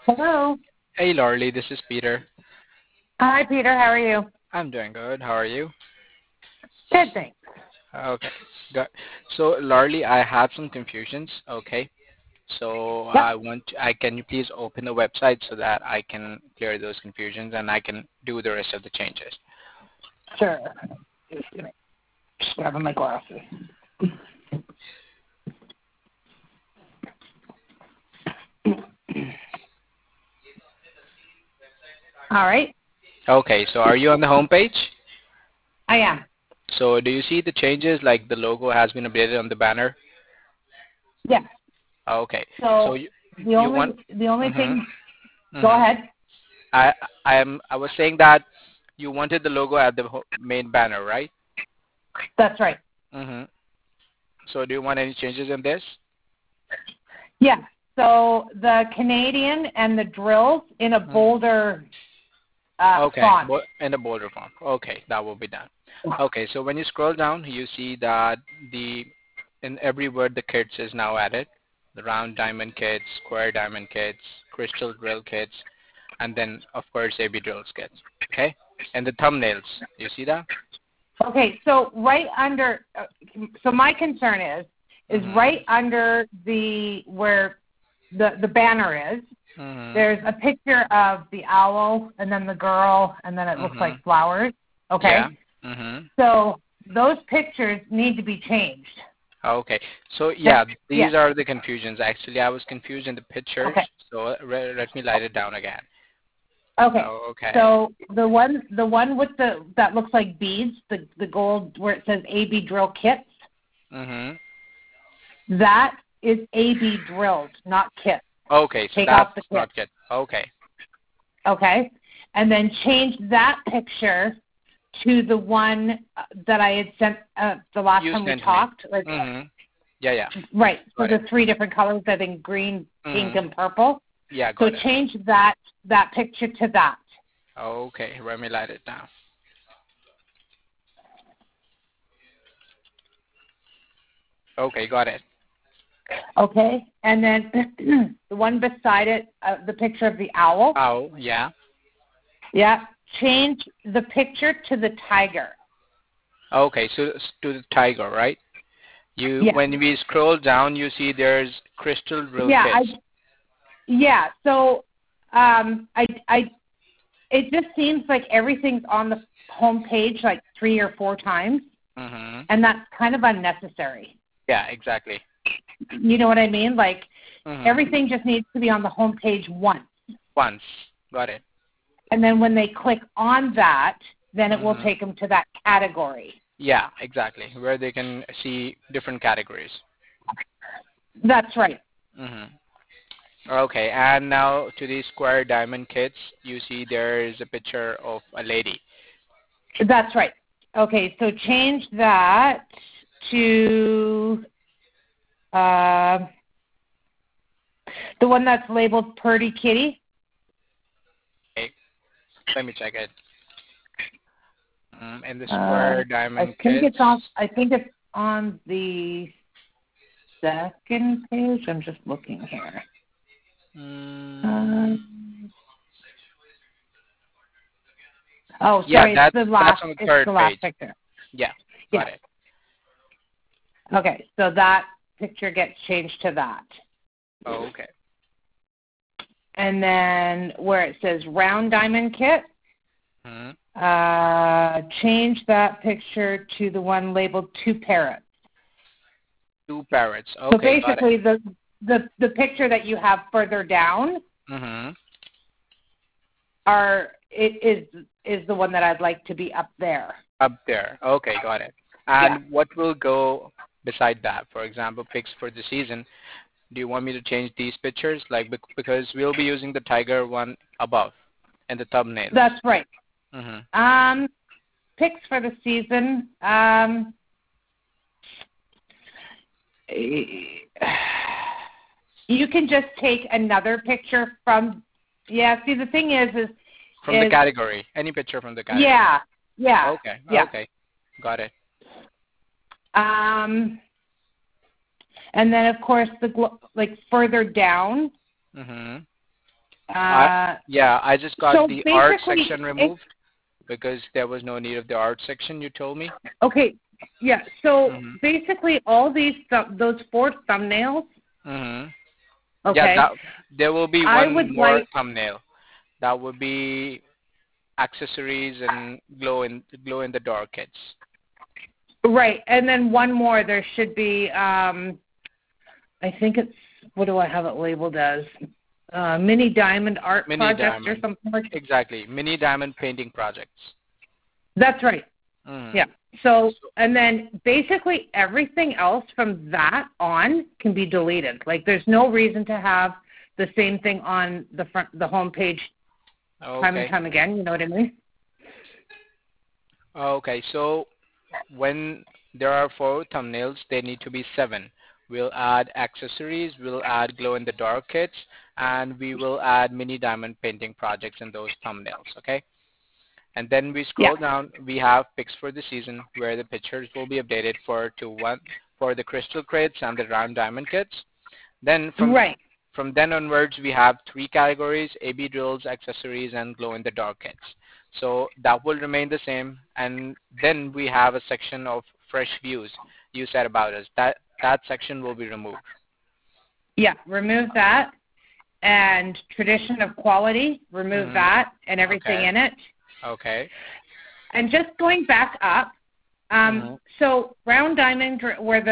Hello. Hey, Lorly, this is Peter. Hi, Peter. How are you? I'm doing good. How are you? Good, thanks. Okay, good. So, Lorly, I have some confusions. Okay, so Yep. can you please open the website so that I can clear those confusions and I can do the rest of the changes? Sure. Just grabbing my glasses. All right. Okay, so are you on the home page? I am. So, do you see the changes like the logo has been updated on the banner? Yes. Okay, so So you the you want? only the only Mhm. thing. Go Mhm. ahead. I I was saying that you wanted the logo at the main banner, right? That's right. Mhm. So, do you want any changes in this? Yeah. So the Canadian and the drills in a Mhm. bolder Okay, font. in the border font. Okay, that will be done. Okay, so when you scroll down, you see that the in every word the kids is now added. The round diamond kids, square diamond kids, crystal drill kids, and then of course AB drills kids. Okay, and the thumbnails. You see that? Okay. So right under. So my concern is Mhm. right under the where the banner is. Mhm. There's a picture of the owl and then the girl and then it looks Mhm. like flowers. Yeah. Okay? Mhm. So those pictures need to be changed. Okay. So The, yeah, yes. these are the confusions. Actually, I was confused in the pictures. Okay. So let me light it down again. Okay. Oh, okay. So the one with the that looks like beads, the gold where it says AB drill kits, Mhm. that is AB drilled, not kits. Okay, so Take that's off the kit. not good. Okay. Okay? And then change that picture to the one that I had sent the last You time we sent me. talked. Like, Mhm. Yeah, yeah. right. So Got it. the three different colors, I think green, pink, Mhm. and purple. Yeah, So got it. change that picture to that. Okay, let me light it down. Okay, got it. Okay. And then the one beside it, the picture of the owl. Oh, yeah. Yeah. Change the picture to the tiger. Okay, so to the tiger, right? You Yeah. when we scroll down, you see there's crystal drill Yeah. kits. So, I it just seems like everything's on the home page like 3 or 4 times, Mhm. and that's kind of unnecessary. Yeah, exactly. You know what I mean? Like Mhm. everything just needs to be on the home page once. Once. Got it. And then when they click on that, then it will Mhm. take them to that category. Yeah, exactly. Where they can see different categories. That's right. Mhm. Okay, and now to the square diamond kits, you see there is a picture of a lady. That's right. Okay, so change that to uh, the one that's labeled Purdy Kitty. Okay, let me check it. And the Uh, square I diamond think kits. it's on. I think it's on the second page. I'm just looking here. Mm, Um, oh, yeah, sorry. It's that's the that's last. on the It's third the page. last picture. Yeah, got Yeah. it. Okay. So that picture gets changed to that, Oh, okay. and then where it says round diamond kit, Hmm. change that picture to the one labeled two parrots. Two parrots. So Okay, got it. basically, the picture that you have further down Hmm. is the one that I'd like to be up there. Up there. Okay, got it. Yeah. And what will go beside that? For example, picks for the season. Do you want me to change these pictures? Like because we'll be using the tiger one above in the thumbnails. That's right. Hmm. Picks for the season. You can just take another picture from. Yeah. See, the thing From the is category. Any picture from the category. yeah, yeah, Okay, yeah. okay. Got it. Um, and then of course like further down, Hmm. I just got So the art basically, section removed because there was no need of the art section, you told me. okay, yeah. So Mhm. basically, all those 4 thumbnails. Mhm. Yeah, Okay, that there will be I one would more like thumbnail. That would be accessories and glow in the dark kits. right, and then one more. There should be. I think it's, what do I have it labeled as? Mini diamond art Mini project or diamond. something like that. Exactly. Mini diamond painting projects. That's right. Mhm. Yeah. So, and then basically everything else from that on can be deleted. Like, there's no reason to have the same thing on the home page time and Okay. time again. You know what I mean? Okay. So when there are 4 thumbnails, they need to be 7. We'll add accessories, we'll add glow in the dark kits, and we will add mini diamond painting projects in those thumbnails, okay? And then we Yeah. scroll down, we have picks for the season where the pictures will be updated for the crystal crates and the round diamond kits. Then Right. from then onwards, we have 3 categories: AB drills, accessories, and glow in the dark kits. So that will remain the same. And then we have a section of fresh views. You said about us. That section will be removed. Yeah. Remove that. And tradition of quality, remove Mhm. that and everything Okay. in it. Okay. And just going back up, Mhm. so round diamond, where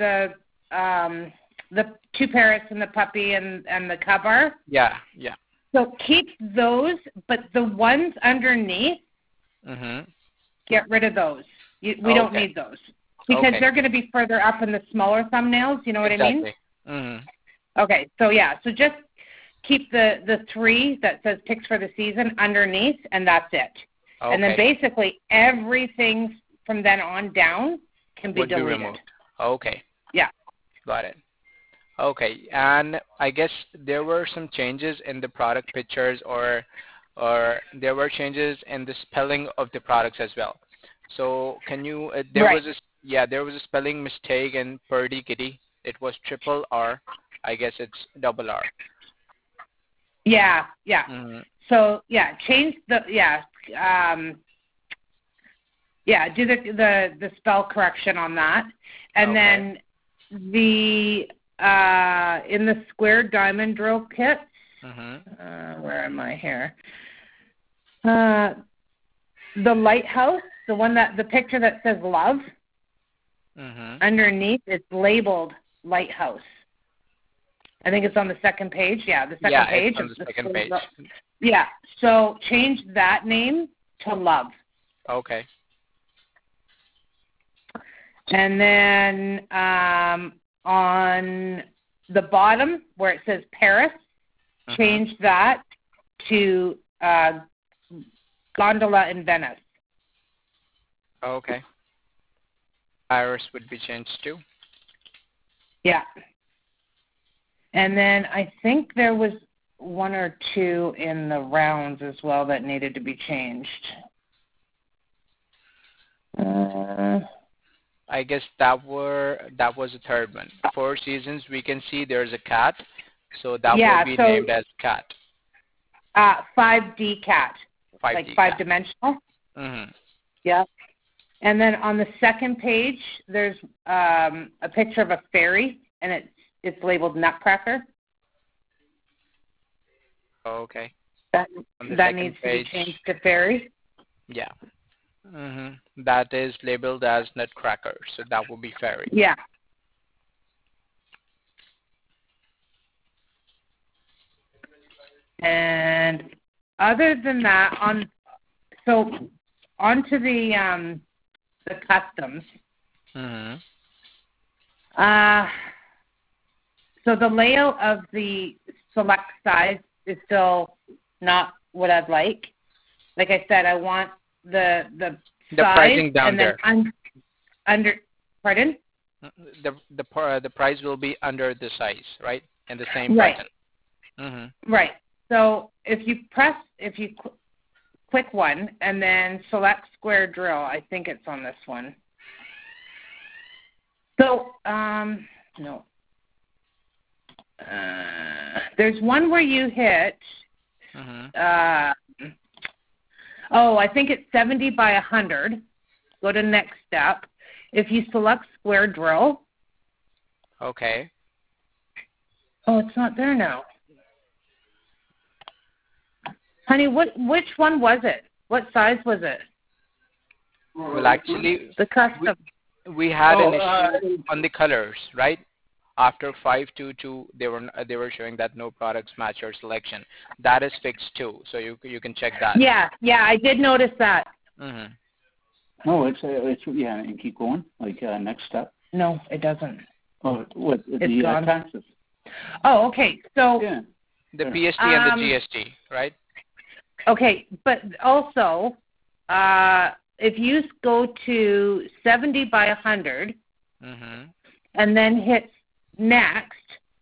the 2 parrots and the puppy and the cub are. Yeah. Yeah. So keep those, but the ones underneath, Mhm. get rid of those. We don't Okay. need those because Okay. they're going to be further up in the smaller thumbnails. You know what I mean? Exactly. Mhm. Okay. So yeah. So just keep the 3 that says picks for the season underneath, and that's it. And then Okay. basically everything from then on down can be Would be deleted. removed. Okay. Yeah. Got it. Okay. And I guess there were some changes in the product pictures, or there were changes in the spelling of the products as well. So can you Right. there was a spelling mistake in Purdy Kitty. It was triple R. I guess it's double R. Yeah. Yeah. Mhm. So yeah, change the do the spell correction on that, and Okay. then the in the square diamond drill kit. Mhm. Where am I here? The lighthouse, the picture that says love, Mhm. underneath it's labeled lighthouse. I think it's on the second page. Yeah, the second Yeah, it's page on of the the second square page. Yeah. So change that name to love. Okay. And then on the bottom where it says Paris, Mhm. change that to gondola in Venice. Okay. Iris would be changed too. Yeah. And then I think there was 1 or 2 in the rounds as well that needed to be changed. I guess that was the third one. 4 seasons. We can see there's a cat, so that will Yeah, be so named as cat. 5D cat, like 5D cat. 5-dimensional. Mhm. Yeah. And then on the second page, there's a picture of a fairy, and it's labeled Nutcracker. Okay. That On the that second needs to be page, changed to fairy. yeah. That is labeled as Nutcracker, so that will be fairy. Yeah. And other than that, onto the customs. Mhm. So the layout of the select size is still not what I'd like. Like I said, I want the The size pricing down and then there. under. Pardon? The price will be under the size, right? And the same Right. button. Mhm. Right. So if you click one and then select square drill, I think it's on this one. So no. There's one where you hit I think it's 70 by 100. Go to next step. If you select square drill. Okay. Oh, it's not there now. Honey, which one was it? What size was it? Well, actually, the custom. We had an issue on the colors, right? After 522, they were showing that no products match your selection. That is fixed too, so you can check that. Yeah, I did notice that. No, it's yeah, and keep going. Like next step. No, it doesn't. Oh, what it's the gone. taxes? Oh, okay. So yeah. The PST and the GST, right? Okay, but also, if you go to 70 by 100, and then hit next,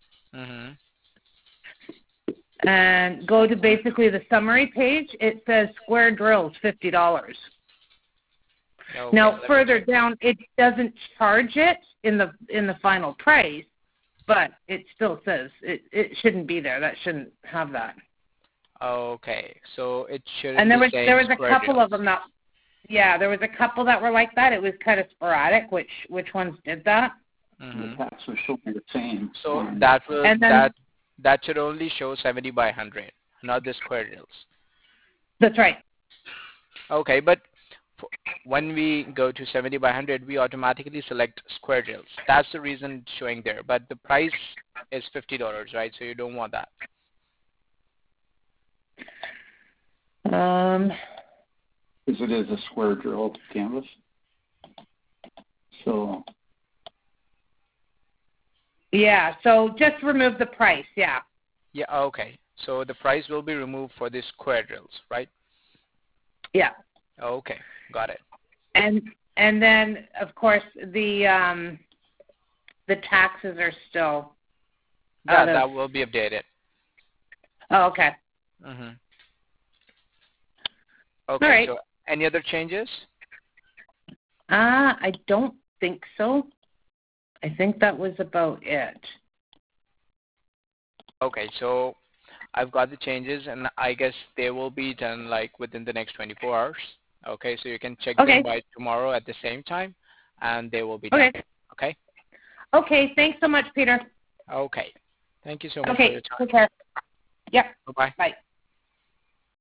and go to basically the summary page, it says square drills, $50. Okay, now further down, it doesn't charge it in the final price, but it still says it shouldn't be there. That shouldn't have that. Okay, so it shouldn't. And there was a couple drills. of them that, there was a couple that were like that. It was kind of sporadic. Which ones did that? The tax was showing the same. So that should only show 70 by 100, not the square drills. That's right. Okay, but when we go to 70 by 100, we automatically select square drills. That's the reason it's showing there. But the price is $50, right? So you don't want that. Because it is a square drill canvas. So. Yeah. So just remove the price. Yeah. Yeah. Okay. So the price will be removed for the square drills, right? Yeah. Okay. Got it. And then of course the taxes are still. Yeah, that will be updated. Oh, okay. Okay. All right. So any other changes? I don't think so. I think that was about it. Okay, so I've got the changes, and I guess they will be done like within the next 24 hours. Okay, so you can check them by tomorrow at the same time, and they will be done. Okay. Okay. Thanks so much, Peter. Okay. Thank you so much for your time. Take care. Yep. Bye-bye. Bye.